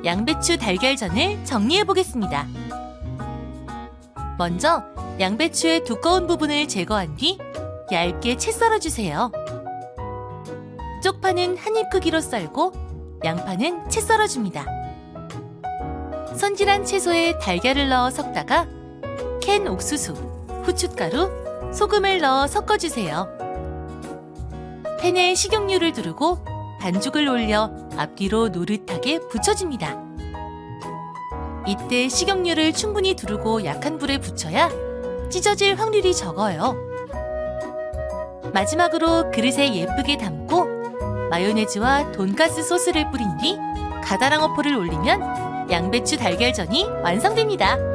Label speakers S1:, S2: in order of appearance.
S1: 양배추 달걀전을 정리해 보겠습니다. 먼저 양배추의 두꺼운 부분을 제거한 뒤 얇게 채 썰어주세요. 쪽파는 한 입 크기로 썰고 양파는 채 썰어줍니다. 손질한 채소에 달걀을 넣어 섞다가 캔 옥수수, 후춧가루, 소금을 넣어 섞어주세요. 팬에 식용유를 두르고 반죽을 올려 앞뒤로 노릇하게 붙여줍니다. 이때 식용유를 충분히 두르고 약한 불에 붙여야 찢어질 확률이 적어요. 마지막으로 그릇에 예쁘게 담고 마요네즈와 돈가스 소스를 뿌린 뒤 가다랑 어포를 올리면 양배추 달걀전이 완성됩니다.